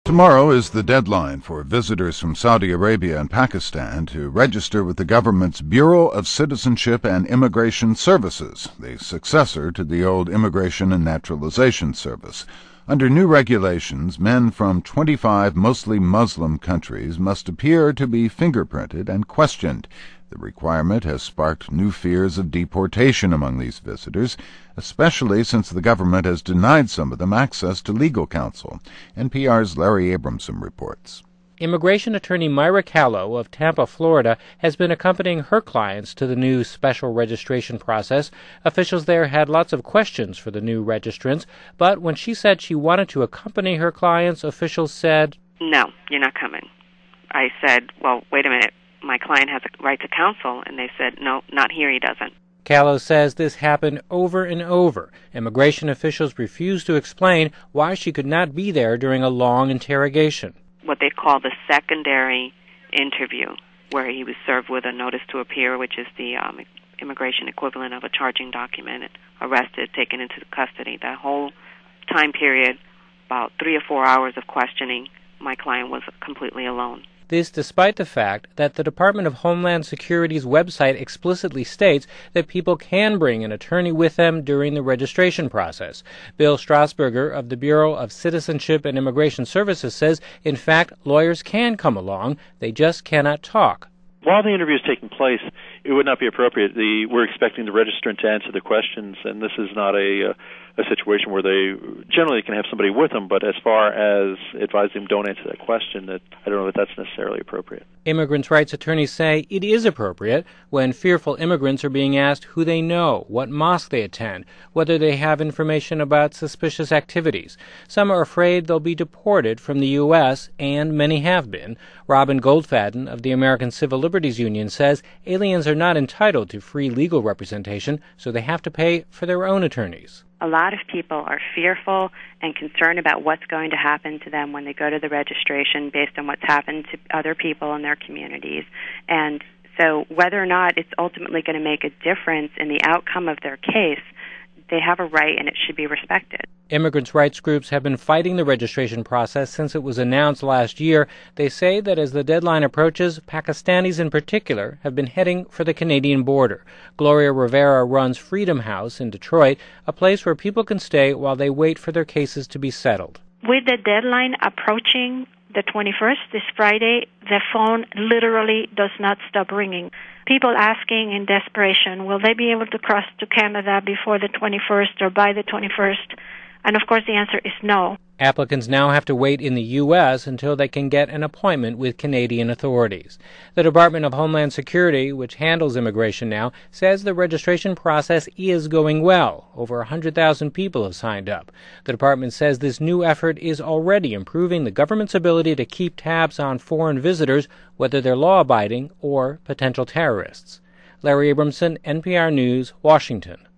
Tomorrow is the deadline for visitors from Saudi Arabia and Pakistan to register with the government's Bureau of Citizenship and Immigration Services, the successor to the old Immigration and Naturalization Service. Under new regulations, men from 25 mostly Muslim countries must appear to be fingerprinted and questioned. The requirement has sparked new fears of deportation among these visitors, especially since the government has denied some of them access to legal counsel. NPR's Larry Abramson reports. Immigration attorney Myra Callow of Tampa, Florida, has been accompanying her clients to the new special registration process. Officials there had lots of questions for the new registrants, but when she said she wanted to accompany her clients, officials said, "No, you're not coming." I said, "Well, wait a minute. My client has a right to counsel," and they said, "No, not here, he doesn't." Callow says this happened over and over. Immigration officials refused to explain why she could not be there during a long interrogation. What they call the secondary interview, where he was served with a notice to appear, which is the immigration equivalent of a charging document, arrested, taken into custody. That whole time period, about 3 or 4 hours of questioning, my client was completely alone. This despite the fact that the Department of Homeland Security's website explicitly states that people can bring an attorney with them during the registration process. Bill Strasburger of the Bureau of Citizenship and Immigration Services says, in fact, lawyers can come along, they just cannot talk. While the interview is taking place, it would not be appropriate. We're expecting the registrant to answer the questions, and this is not a situation where they generally can have somebody with them, but as far as advising them don't answer that question, I don't know that that's necessarily appropriate. Immigrants' rights attorneys say it is appropriate when fearful immigrants are being asked who they know, what mosque they attend, whether they have information about suspicious activities. Some are afraid they'll be deported from the U.S., and many have been. Robin Goldfaden of the American Civil Liberties Union says aliens are not entitled to free legal representation, so they have to pay for their own attorneys. A lot of people are fearful and concerned about what's going to happen to them when they go to the registration based on what's happened to other people in their communities. And so whether or not it's ultimately going to make a difference in the outcome of their case, they have a right and it should be respected. Immigrants' rights groups have been fighting the registration process since it was announced last year. They say that as the deadline approaches, Pakistanis in particular have been heading for the Canadian border. Gloria Rivera runs Freedom House in Detroit, a place where people can stay while they wait for their cases to be settled. With the deadline approaching, the 21st, this Friday, the phone literally does not stop ringing. People asking in desperation, will they be able to cross to Canada before the 21st or by the 21st? And of course the answer is no. Applicants now have to wait in the U.S. until they can get an appointment with Canadian authorities. The Department of Homeland Security, which handles immigration now, says the registration process is going well. Over 100,000 people have signed up. The department says this new effort is already improving the government's ability to keep tabs on foreign visitors, whether they're law-abiding or potential terrorists. Larry Abramson, NPR News, Washington.